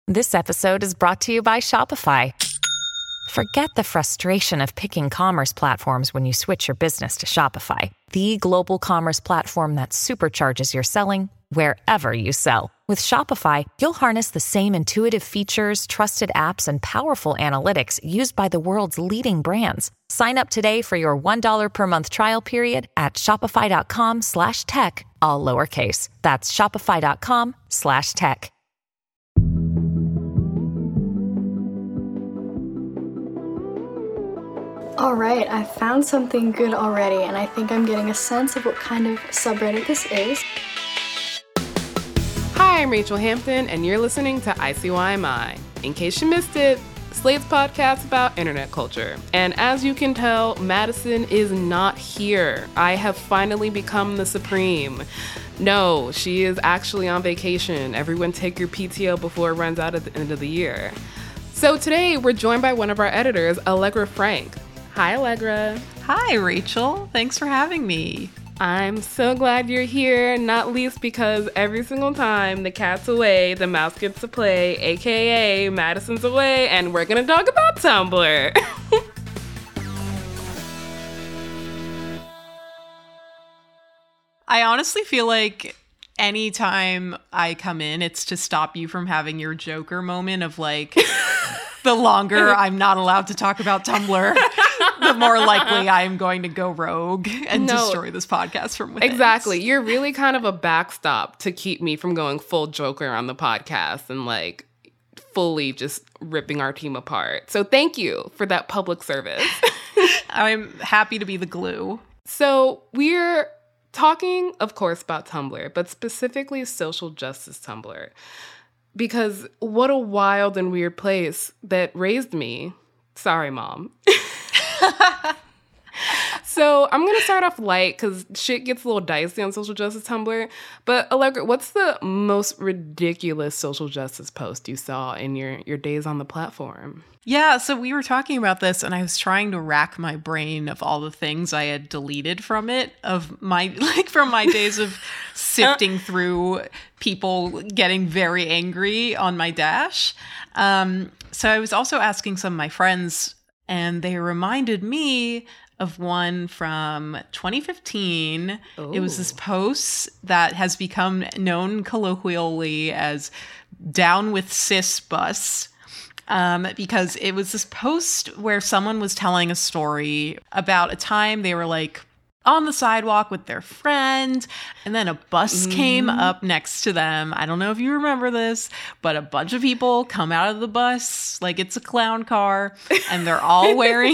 This episode is brought to you by Shopify. Forget the frustration of picking commerce platforms when you switch your business to Shopify, the global commerce platform that supercharges your selling wherever you sell. With Shopify, you'll harness the same intuitive features, trusted apps, and powerful analytics used by the world's leading brands. Sign up today for your $1 per month trial period at shopify.com/tech, all lowercase. That's shopify.com/tech. All right, I found something good already, and I think I'm getting a sense of what kind of subreddit this is. Hi, I'm Rachel Hampton, and you're listening to ICYMI. In case you missed it, Slate's podcast about internet culture. And as you can tell, Madison is not here. I have finally become the supreme. No, she is actually on vacation. Everyone take your PTO before it runs out at the end of the year. So today, we're joined by one of our editors, Allegra Frank. Hi, Allegra. Hi, Rachel. Thanks for having me. I'm so glad you're here, not least because every single time the cat's away, the mouse gets to play, aka Madison's away, and we're gonna talk about Tumblr. I honestly feel like anytime I come in, it's to stop you from having your Joker moment of like, the longer I'm not allowed to talk about Tumblr, the more likely I am going to go rogue and destroy this podcast from within. Exactly. You're really kind of a backstop to keep me from going full Joker on the podcast and like fully just ripping our team apart. So thank you for that public service. I'm happy to be the glue. So we're talking, of course, about Tumblr, but specifically social justice Tumblr. Because what a wild and weird place that raised me. Sorry, Mom. So I'm going to start off light because shit gets a little dicey on social justice Tumblr. But Allegra, what's the most ridiculous social justice post you saw in your days on the platform? Yeah, so we were talking about this and I was trying to rack my brain of all the things I had deleted from it, of my, like from my days of sifting through people getting very angry on my dash. So I was also asking some of my friends and they reminded me of one from 2015. Ooh. It was this post that has become known colloquially as Down with Cis Bus. Because it was this post where someone was telling a story about a time they were like on the sidewalk with their friend, and then a bus came up next to them. I don't know if you remember this, but a bunch of people come out of the bus like it's a clown car, and they're all wearing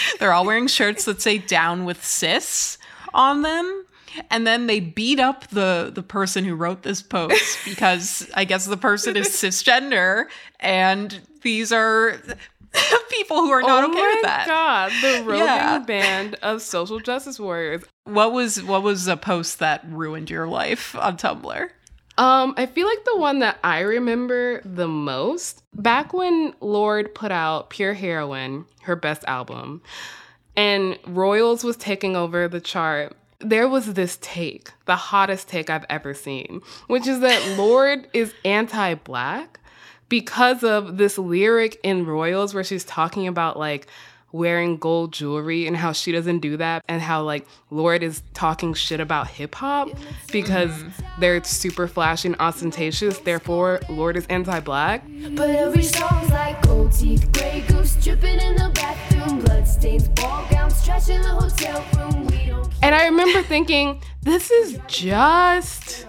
shirts that say "Down with Cis" on them. And then they beat up the person who wrote this post because I guess the person is cisgender, and these are people who are not okay with that. Oh my God, the roving band of social justice warriors. What was a post that ruined your life on Tumblr? I feel like the one that I remember the most, back when Lorde put out Pure Heroine, her best album, and Royals was taking over the chart, there was this take, the hottest take I've ever seen, which is that Lorde is anti-Black because of this lyric in Royals where she's talking about like wearing gold jewelry and how she doesn't do that, and how like Lorde is talking shit about hip hop because they're super flashy and ostentatious, therefore Lorde is anti-Black. But every song's like gold teeth, gray goose dripping in the bathroom, bloodstains, ball gowns, trash in the hotel room. We don't care. And I remember thinking, this is just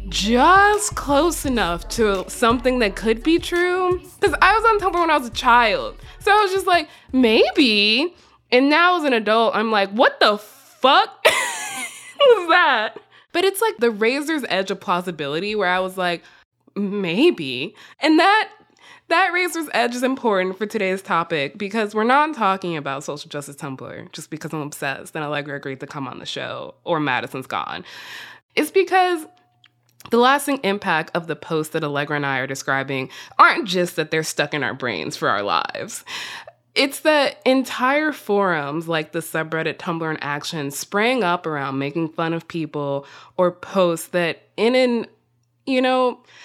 close enough to something that could be true. Because I was on Tumblr when I was a child. So I was just like, maybe. And now as an adult, I'm like, what the fuck was that? But it's like the razor's edge of plausibility where I was like, maybe. And that razor's edge is important for today's topic because we're not talking about social justice Tumblr just because I'm obsessed and Allegra agreed to come on the show or Madison's gone. It's because the lasting impact of the posts that Allegra and I are describing aren't just that they're stuck in our brains for our lives. It's that entire forums like the subreddit Tumblr in Action sprang up around making fun of people or posts that in an,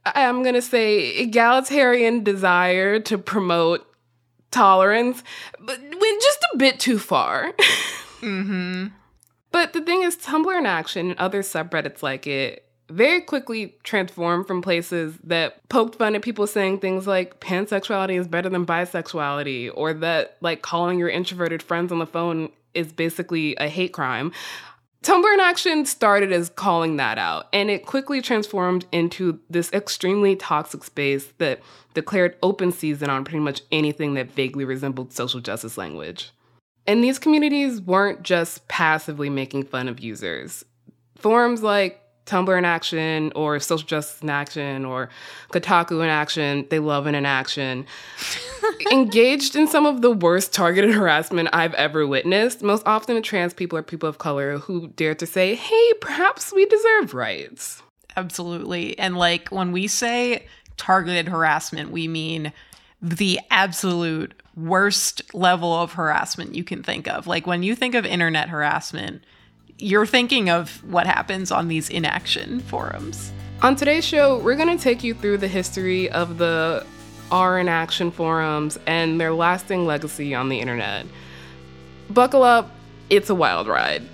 I'm going to say, egalitarian desire to promote tolerance, but went just a bit too far. Mm-hmm. But the thing is, Tumblr in Action and other subreddits like it very quickly transformed from places that poked fun at people saying things like pansexuality is better than bisexuality, or that like calling your introverted friends on the phone is basically a hate crime. Tumblr in Action started as calling that out, and it quickly transformed into this extremely toxic space that declared open season on pretty much anything that vaguely resembled social justice language. And these communities weren't just passively making fun of users. Forums like Tumblr in Action or Social Justice in Action or Kotaku in Action, they love it in action, engaged in some of the worst targeted harassment I've ever witnessed, most often trans people or people of color who dare to say, hey, perhaps we deserve rights. Absolutely. And like when we say targeted harassment, we mean the absolute worst level of harassment you can think of. Like when you think of internet harassment, you're thinking of what happens on these inaction forums. On today's show, we're going to take you through the history of the R in Action forums and their lasting legacy on the internet. Buckle up, it's a wild ride.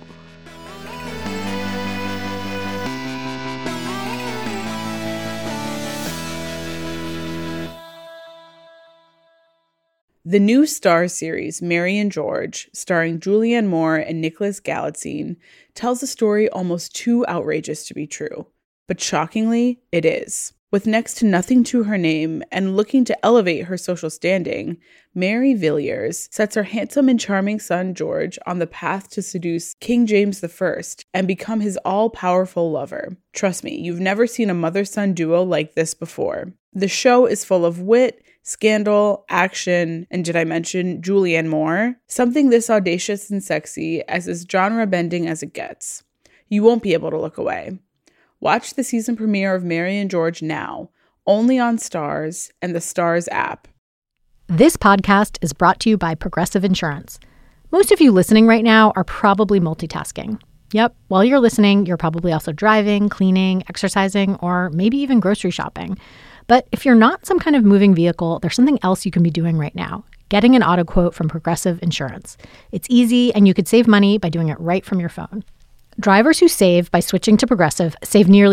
The new Starz series, Mary and George, starring Julianne Moore and Nicholas Galitzine, tells a story almost too outrageous to be true. But shockingly, it is. With next to nothing to her name and looking to elevate her social standing, Mary Villiers sets her handsome and charming son George on the path to seduce King James I and become his all-powerful lover. Trust me, you've never seen a mother-son duo like this before. The show is full of wit, scandal, action, and did I mention Julianne Moore? Something this audacious and sexy as genre-bending as it gets. You won't be able to look away. Watch the season premiere of Mary and George now, only on Starz and the Starz app. This podcast is brought to you by Progressive Insurance. Most of you listening right now are probably multitasking. Yep, while you're listening, you're probably also driving, cleaning, exercising, or maybe even grocery shopping. But if you're not some kind of moving vehicle, there's something else you can be doing right now. Getting an auto quote from Progressive Insurance. It's easy, and you could save money by doing it right from your phone. Drivers who save by switching to Progressive save nearly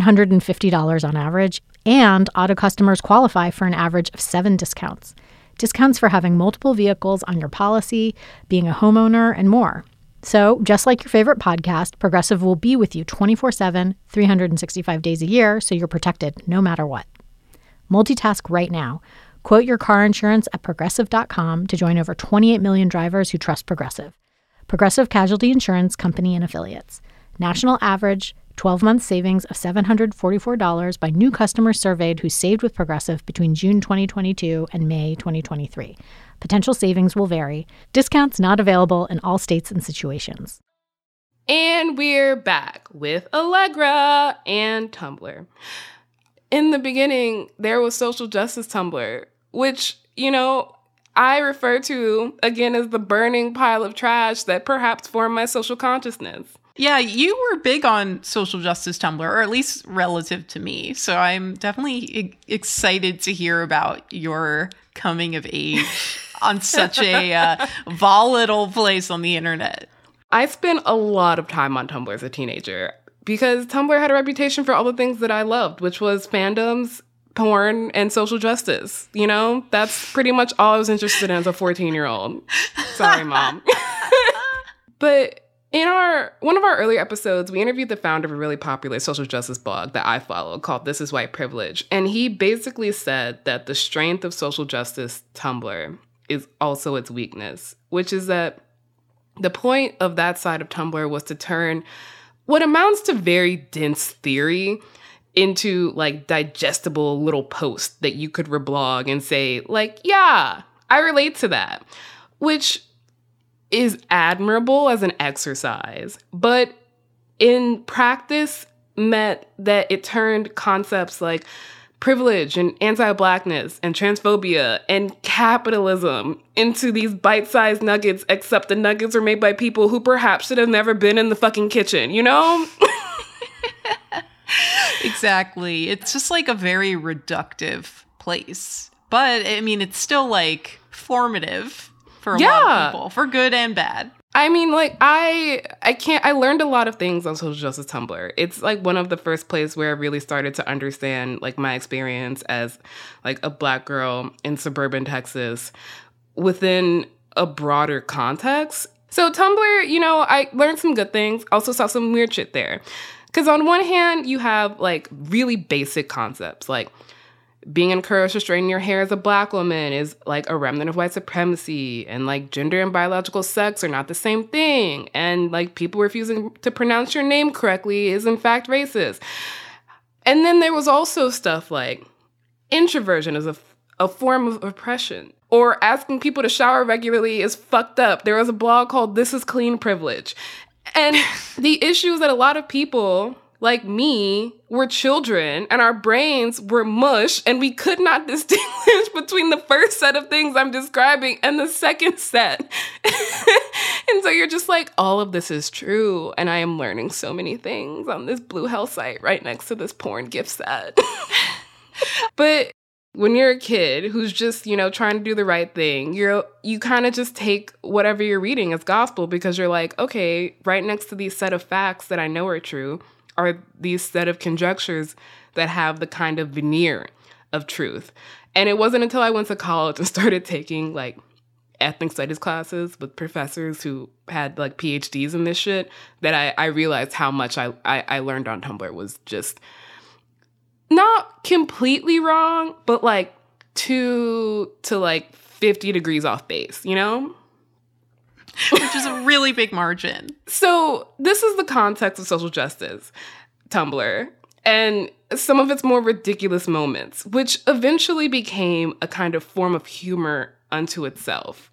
$750 on average, and auto customers qualify for an average of 7 discounts. Discounts for having multiple vehicles on your policy, being a homeowner, and more. So, just like your favorite podcast, Progressive will be with you 24/7, 365 days a year, so you're protected no matter what. Multitask right now. Quote your car insurance at Progressive.com to join over 28 million drivers who trust Progressive. Progressive Casualty Insurance Company and Affiliates. National average 12-month savings of $744 by new customers surveyed who saved with Progressive between June 2022 and May 2023. Potential savings will vary. Discounts not available in all states and situations. And we're back with Allegra and Tumblr. In the beginning, there was Social Justice Tumblr, which, I refer to, again, as the burning pile of trash that perhaps formed my social consciousness. Yeah, you were big on social justice Tumblr, or at least relative to me. So I'm definitely excited to hear about your coming of age on such a volatile place on the internet. I spent a lot of time on Tumblr as a teenager because Tumblr had a reputation for all the things that I loved, which was fandoms, porn, and social justice. That's pretty much all I was interested in as a 14-year-old. Sorry, Mom. But in one of our earlier episodes, we interviewed the founder of a really popular social justice blog that I follow called This Is White Privilege. And he basically said that the strength of social justice Tumblr is also its weakness, which is that the point of that side of Tumblr was to turn what amounts to very dense theory into digestible little posts that you could reblog and say yeah, I relate to that, which is admirable as an exercise, but in practice meant that it turned concepts like privilege and anti-Blackness and transphobia and capitalism into these bite-sized nuggets, except the nuggets are made by people who perhaps should have never been in the fucking kitchen, Exactly. It's just like a very reductive place. But I mean, it's still like formative for a lot of people, for good and bad. I mean, like, I learned a lot of things on social justice Tumblr. It's like one of the first places where I really started to understand like my experience as like a Black girl in suburban Texas within a broader context. So Tumblr, you know, I learned some good things, also saw some weird shit there. Because on one hand, you have like really basic concepts, like being encouraged to straighten your hair as a Black woman is like a remnant of white supremacy, and like gender and biological sex are not the same thing, and like people refusing to pronounce your name correctly is in fact racist. And then there was also stuff like introversion is a form of oppression, or asking people to shower regularly is fucked up. There was a blog called This Is Clean Privilege. And the issues that a lot of people like me were children and our brains were mush, and we could not distinguish between the first set of things I'm describing and the second set. And so you're just like, all of this is true, and I am learning so many things on this Blue Hell site right next to this porn gift set. But when you're a kid who's just, you know, trying to do the right thing, you kind of just take whatever you're reading as gospel, because you're like, okay, right next to these set of facts that I know are true are these set of conjectures that have the kind of veneer of truth. And it wasn't until I went to college and started taking like ethnic studies classes with professors who had like PhDs in this shit that I realized how much I learned on Tumblr was just not completely wrong, but like 2 to like 50 degrees off base, you know? Which is a really big margin. So this is the context of social justice Tumblr, and some of its more ridiculous moments, which eventually became a kind of form of humor unto itself.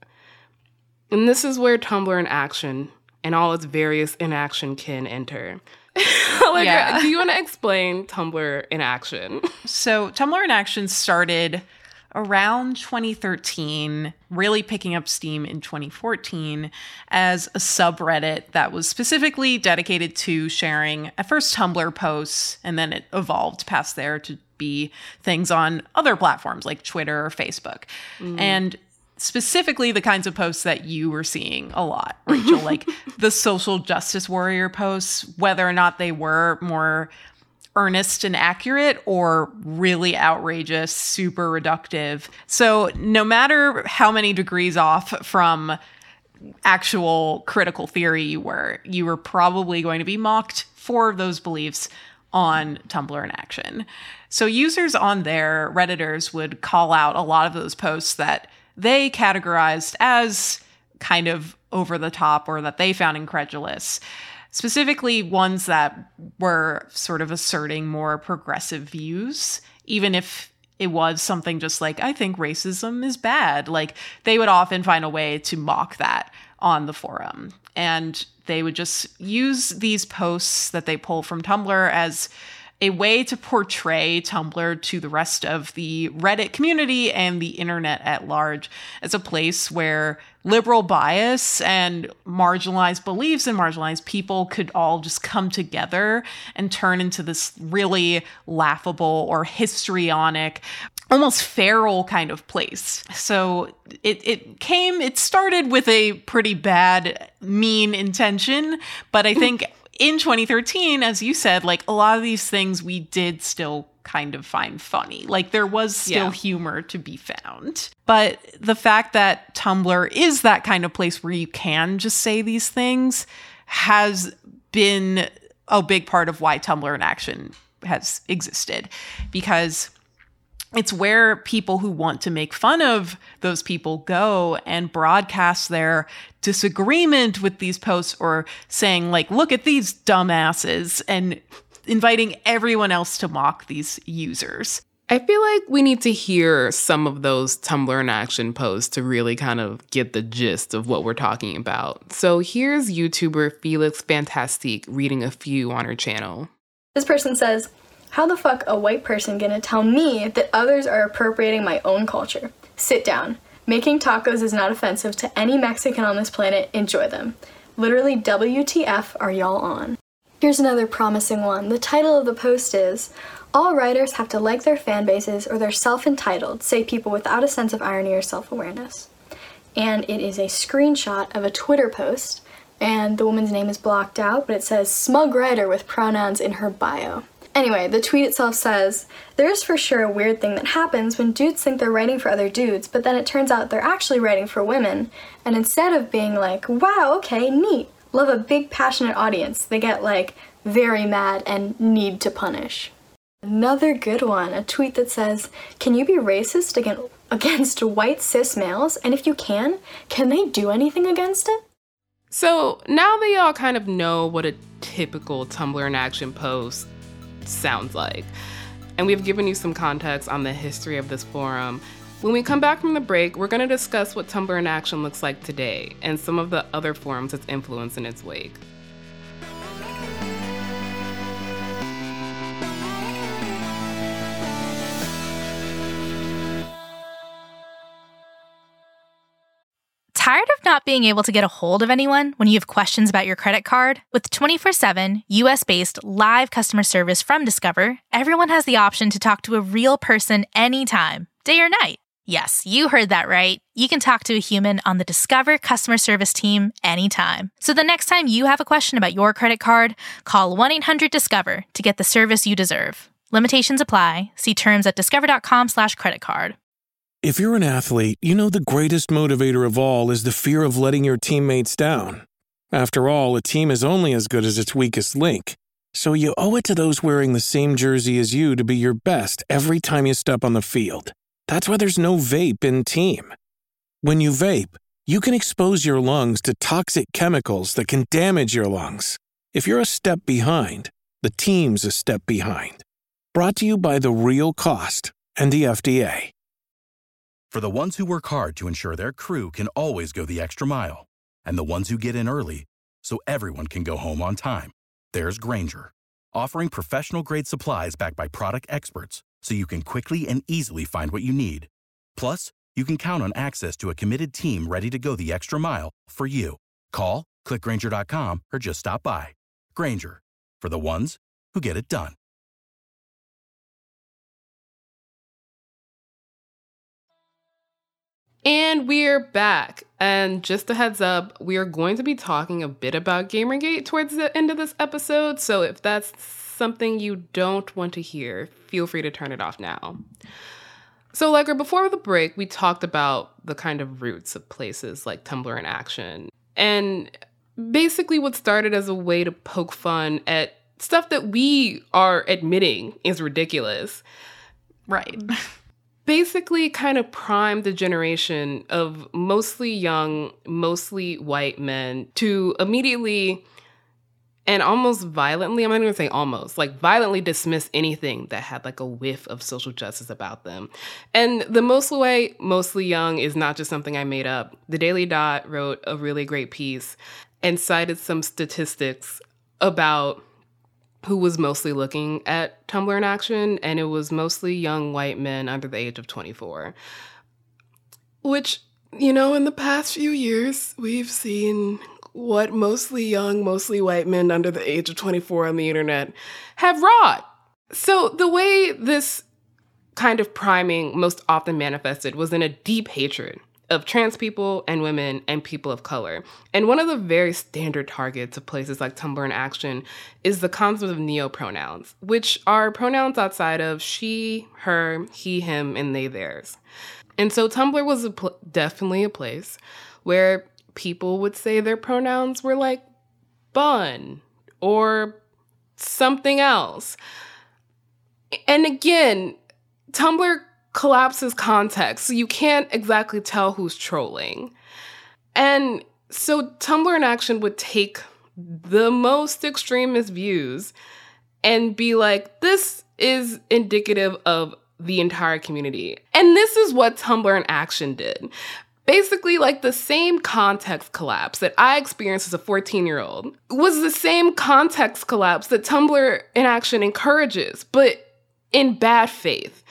And this is where Tumblr in action and all its various inaction can enter. Do you want to explain Tumblr in action? So Tumblr in action started around 2013, really picking up steam in 2014 as a subreddit that was specifically dedicated to sharing at first Tumblr posts, and then it evolved past there to be things on other platforms like Twitter or Facebook. And specifically the kinds of posts that you were seeing a lot, Rachel, like the social justice warrior posts, whether or not they were more earnest and accurate or really outrageous, super reductive. So no matter how many degrees off from actual critical theory you were probably going to be mocked for those beliefs on Tumblr in action. So users on there, Redditors, would call out a lot of those posts that they categorized as kind of over the top or that they found incredulous. Specifically ones that were sort of asserting more progressive views, even if it was something just like, I think racism is bad. Like, they would often find a way to mock that on the forum. And they would just use these posts that they pull from Tumblr as a way to portray Tumblr to the rest of the Reddit community and the internet at large as a place where liberal bias and marginalized beliefs and marginalized people could all just come together and turn into this really laughable or histrionic, almost feral kind of place. So it started with a pretty bad, mean intention, but I think in 2013, as you said, like a lot of these things we did still kind of find funny. Like there was still humor to be found. But the fact that Tumblr is that kind of place where you can just say these things has been a big part of why Tumblr in action has existed. Because it's where people who want to make fun of those people go and broadcast their disagreement with these posts or saying like, look at these dumbasses, and inviting everyone else to mock these users. I feel like we need to hear some of those Tumblr in action posts to really kind of get the gist of what we're talking about. So here's YouTuber Felix Fantastique reading a few on her channel. This person says, "How the fuck a white person gonna tell me that others are appropriating my own culture? Sit down. Making tacos is not offensive to any Mexican on this planet. Enjoy them. Literally, WTF are y'all on?" Here's another promising one. The title of the post is, "All writers have to like their fan bases or they're self-entitled, say people without a sense of irony or self-awareness." And it is a screenshot of a Twitter post, and the woman's name is blocked out, but it says smug writer with pronouns in her bio. Anyway, the tweet itself says, "There's for sure a weird thing that happens when dudes think they're writing for other dudes, but then it turns out they're actually writing for women, and instead of being like, wow, okay, neat, love a big passionate audience, they get like very mad and need to punish." Another good one, a tweet that says, "Can you be racist against white cis males? And if you can they do anything against it?" So now that y'all kind of know what a typical Tumblr in Action post sounds like, and we've given you some context on the history of this forum, when we come back from the break, we're going to discuss what Tumblr in Action looks like today and some of the other forums it's influenced in its wake. Tired of not being able to get a hold of anyone when you have questions about your credit card? With 24/7 US-based live customer service from Discover, everyone has the option to talk to a real person anytime, day or night. Yes, you heard that right. You can talk to a human on the Discover customer service team anytime. So the next time you have a question about your credit card, call 1-800-DISCOVER to get the service you deserve. Limitations apply. See terms at discover.com/creditcard. If you're an athlete, you know the greatest motivator of all is the fear of letting your teammates down. After all, a team is only as good as its weakest link. So you owe it to those wearing the same jersey as you to be your best every time you step on the field. That's why there's no vape in team. When you vape, you can expose your lungs to toxic chemicals that can damage your lungs. If you're a step behind, the team's a step behind. Brought to you by The Real Cost and the FDA. For the ones who work hard to ensure their crew can always go the extra mile, and the ones who get in early so everyone can go home on time, there's Grainger, offering professional-grade supplies backed by product experts so you can quickly and easily find what you need. Plus, you can count on access to a committed team ready to go the extra mile for you. Call, click Grainger.com, or just stop by. Grainger, for the ones who get it done. And we're back. And just a heads up, we are going to be talking a bit about Gamergate towards the end of this episode. So if that's something you don't want to hear, feel free to turn it off now. So like before the break, we talked about the kind of roots of places like Tumblr in Action. And basically what started as a way to poke fun at stuff that we are admitting is ridiculous. Right. Basically kind of primed the generation of mostly young, mostly white men to immediately and almost violently, I'm not going to say almost, like violently dismiss anything that had like a whiff of social justice about them. And the mostly white, mostly young is not just something I made up. The Daily Dot wrote a really great piece and cited some statistics about who was mostly looking at Tumblr in Action, and it was mostly young white men under the age of 24. Which, you know, in the past few years, we've seen what mostly young, mostly white men under the age of 24 on the internet have wrought. So the way this kind of priming most often manifested was in a deep hatred of trans people and women and people of color. And one of the very standard targets of places like Tumblr in Action is the concept of neopronouns, which are pronouns outside of she, her, he, him, and they, theirs. And so Tumblr was definitely a place where people would say their pronouns were like bun or something else. And again, Tumblr collapses context, so you can't exactly tell who's trolling. And so Tumblr in Action would take the most extremist views and be like, this is indicative of the entire community. And this is what Tumblr in Action did. Basically, like the same context collapse that I experienced as a 14-year-old was the same context collapse that Tumblr in Action encourages, but in bad faith.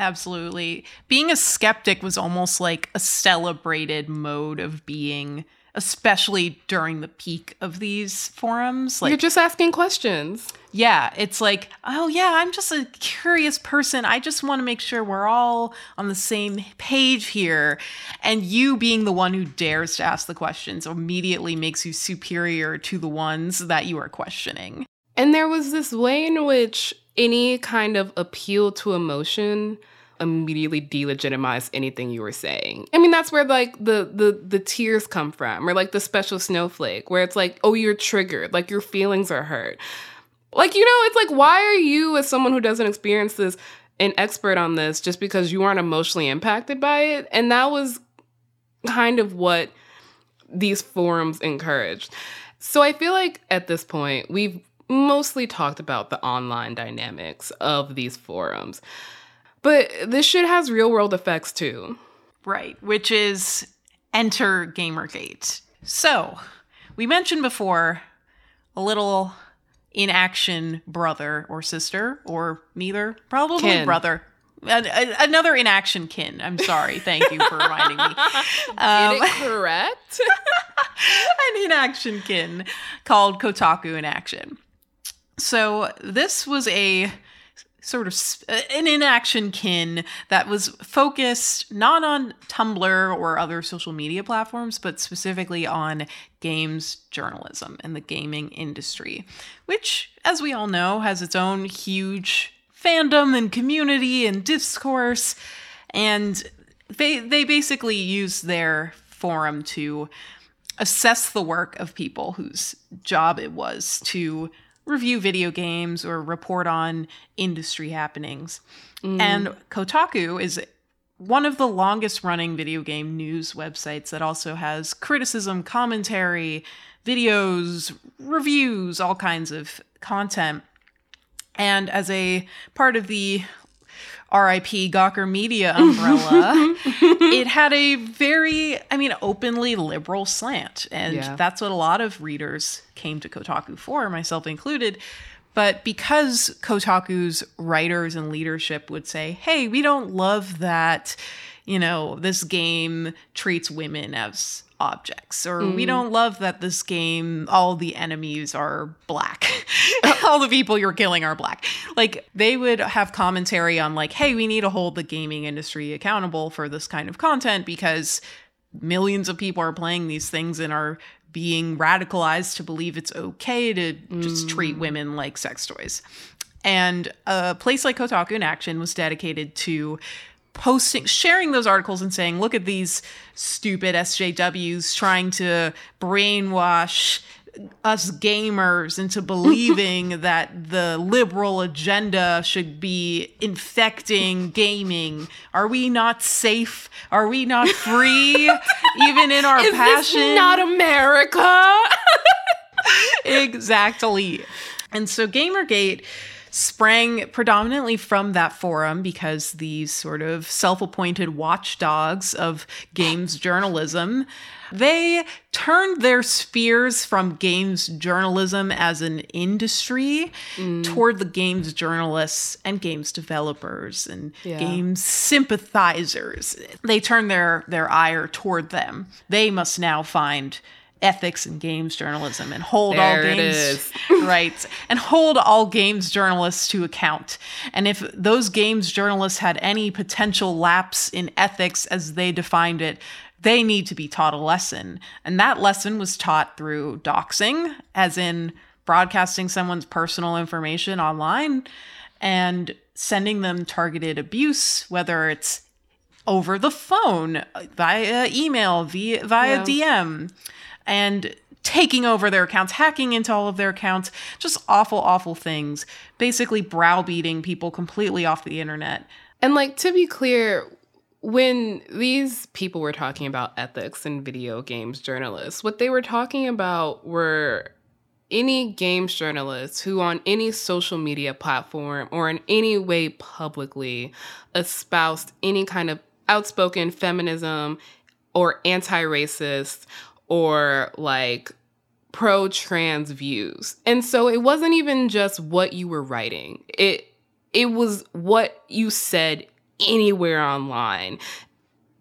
Absolutely. Being a skeptic was almost like a celebrated mode of being especially during the peak of these forums. You're just asking questions. Yeah, it's like, oh yeah, I'm just a curious person. I just want to make sure we're all on the same page here. And you being the one who dares to ask the questions immediately makes you superior to the ones that you are questioning. And there was this way in which any kind of appeal to emotion immediately delegitimized anything you were saying. I mean, that's where like the tears come from, or like the special snowflake, where it's like, oh, you're triggered, like your feelings are hurt. Like, you know, it's like, why are you, as someone who doesn't experience this, an expert on this just because you aren't emotionally impacted by it? And that was kind of what these forums encouraged. So I feel like at this point, we've mostly talked about the online dynamics of these forums. But this shit has real world effects too. Right, which is enter Gamergate. So, we mentioned before a little inaction brother or sister, or neither, probably kin. Brother. Another inaction kin. I'm sorry. Thank you for reminding me. Get it correct? An inaction kin called Kotaku in Action. So this was a sort of an inaction kin that was focused not on Tumblr or other social media platforms, but specifically on games journalism and the gaming industry, which, as we all know, has its own huge fandom and community and discourse. And they basically use their forum to assess the work of people whose job it was to review video games or report on industry happenings. And Kotaku is one of the longest running video game news websites that also has criticism, commentary, videos, reviews, all kinds of content. And as a part of the RIP Gawker Media umbrella, it had a very, openly liberal slant. And that's what a lot of readers came to Kotaku for, myself included. But because Kotaku's writers and leadership would say, hey, we don't love that, this game treats women as objects, or we don't love that this game, all the enemies are black. All the people you're killing are black. Like, they would have commentary on like, hey, we need to hold the gaming industry accountable for this kind of content because millions of people are playing these things and are being radicalized to believe it's okay to just treat women like sex toys. And a place like Kotaku in Action was dedicated to sharing those articles and saying, look at these stupid SJWs trying to brainwash us gamers into believing that the liberal agenda should be infecting gaming. Are we not safe? Are we not free? Even in our passion? Is this not America? Exactly. And so Gamergate sprang predominantly from that forum because these sort of self-appointed watchdogs of games journalism, they turned their spears from games journalism as an industry toward the games journalists and games developers and games sympathizers. They turned their ire toward them. They must now find ethics in games journalism and hold all games right and hold all games journalists to account. And if those games journalists had any potential lapse in ethics as they defined it, they need to be taught a lesson. And that lesson was taught through doxing, as in broadcasting someone's personal information online and sending them targeted abuse, whether it's over the phone, via email, via DM, and taking over their accounts, hacking into all of their accounts, just awful, awful things, basically browbeating people completely off the internet. And like, to be clear, when these people were talking about ethics in video games journalists, what they were talking about were any games journalists who on any social media platform or in any way publicly espoused any kind of outspoken feminism or anti-racist or like pro-trans views. And so it wasn't even just what you were writing. It was what you said anywhere online.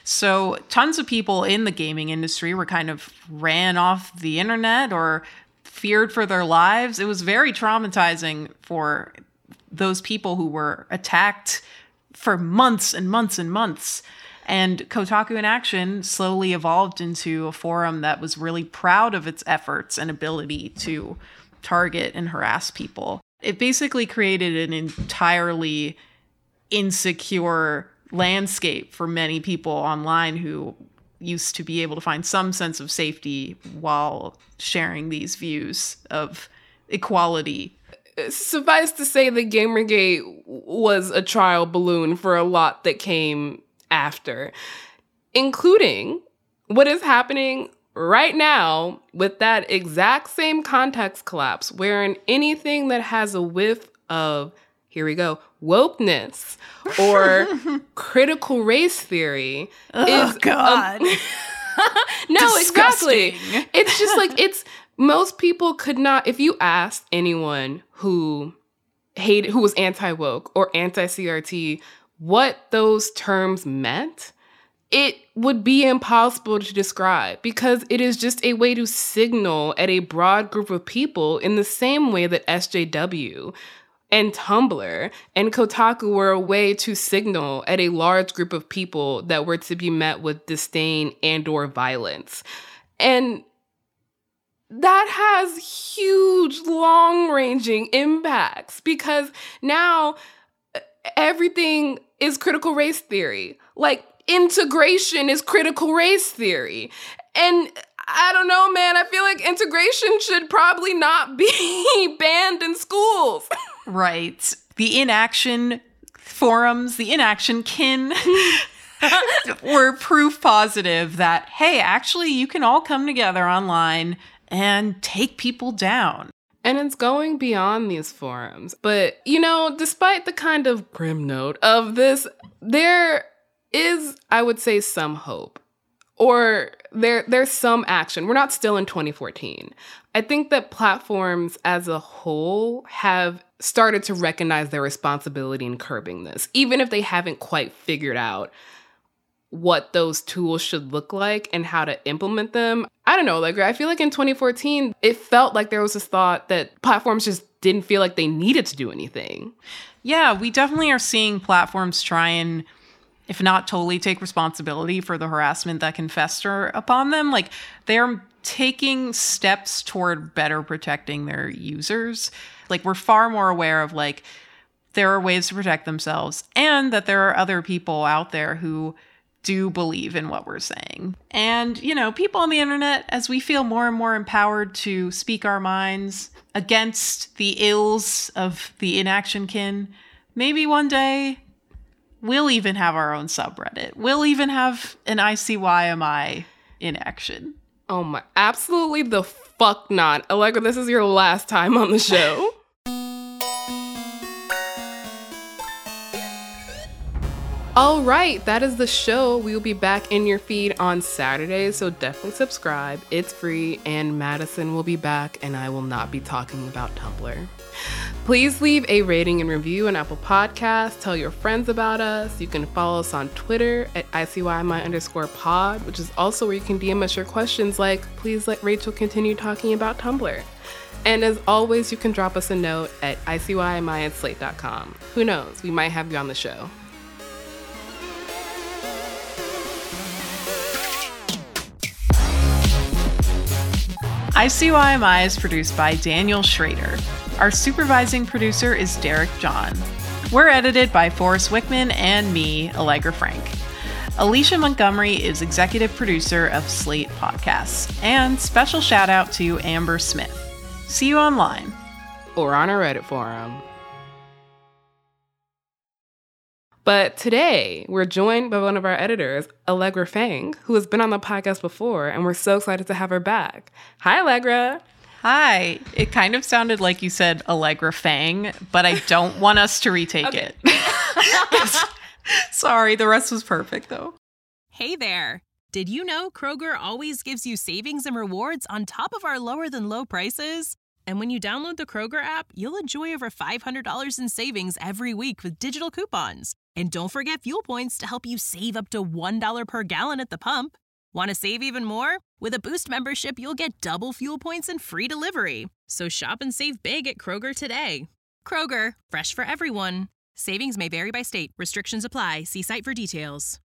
So tons of people in the gaming industry were kind of ran off the internet or feared for their lives. It was very traumatizing for those people who were attacked for months and months and months. And Kotaku in Action slowly evolved into a forum that was really proud of its efforts and ability to target and harass people. It basically created an entirely insecure landscape for many people online who used to be able to find some sense of safety while sharing these views of equality. Suffice to say that Gamergate was a trial balloon for a lot that came after, including what is happening right now with that exact same context collapse, wherein anything that has a whiff of, here we go, wokeness or critical race theory is God. No, Disgusting. Exactly. It's just like, most people could not, if you asked anyone who was anti-woke or anti-CRT what those terms meant, it would be impossible to describe because it is just a way to signal at a broad group of people in the same way that SJW and Tumblr and Kotaku were a way to signal at a large group of people that were to be met with disdain and or violence. And that has huge, long-ranging impacts because now everything is critical race theory. Like, integration is critical race theory. And I don't know, man. I feel like integration should probably not be banned in schools. Right. The inaction forums, the inaction kin were proof positive that, hey, actually, you can all come together online and take people down. And it's going beyond these forums. But, despite the kind of grim note of this, there is, I would say, some hope. Or there's some action. We're not still in 2014. I think that platforms as a whole have started to recognize their responsibility in curbing this, even if they haven't quite figured out what those tools should look like and how to implement them. I don't know, I feel like in 2014, it felt like there was this thought that platforms just didn't feel like they needed to do anything. Yeah, we definitely are seeing platforms try and, if not totally take responsibility for the harassment that can fester upon them, they're taking steps toward better protecting their users. We're far more aware of, there are ways to protect themselves and that there are other people out there who do believe in what we're saying. And, people on the internet, as we feel more and more empowered to speak our minds against the ills of the inaction kin, maybe one day we'll even have our own subreddit. We'll even have an ICYMI inaction. Oh my, absolutely the fuck not. Allegra, this is your last time on the show. All right, that is the show. We will be back in your feed on Saturday, so definitely subscribe. It's free, and Madison will be back, and I will not be talking about Tumblr. Please leave a rating and review on Apple Podcasts. Tell your friends about us. You can follow us on Twitter at ICYMI_pod, which is also where you can DM us your questions like, please let Rachel continue talking about Tumblr. And as always, you can drop us a note at ICYMI@slate.com. Who knows? We might have you on the show. ICYMI is produced by Daniel Schrader. Our supervising producer is Derek John. We're edited by Forrest Wickman and me, Allegra Frank. Alicia Montgomery is executive producer of Slate Podcasts. And special shout out to Amber Smith. See you online. Or on our Reddit forum. But today, we're joined by one of our editors, Allegra Fang, who has been on the podcast before, and we're so excited to have her back. Hi, Allegra. Hi. It kind of sounded like you said Allegra Fang, but I don't want us to retake it. Sorry, the rest was perfect, though. Hey there. Did you know Kroger always gives you savings and rewards on top of our lower-than-low prices? And when you download the Kroger app, you'll enjoy over $500 in savings every week with digital coupons. And don't forget fuel points to help you save up to $1 per gallon at the pump. Want to save even more? With a Boost membership, you'll get double fuel points and free delivery. So shop and save big at Kroger today. Kroger, fresh for everyone. Savings may vary by state. Restrictions apply. See site for details.